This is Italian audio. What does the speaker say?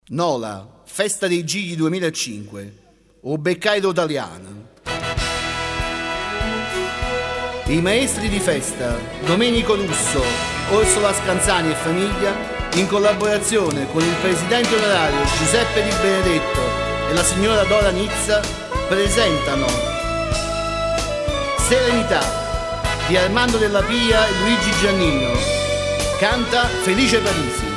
Nola, Festa dei Gigli 2005, O Beccaito Italiano. I maestri di festa, Domenico Russo, Orsola Scanzani e famiglia, in collaborazione con il presidente onorario Giuseppe Di Benedetto e la signora Dora Nizza, presentano Serenità di Armando Della Pia e Luigi Giannino. Canta Felice Parisi.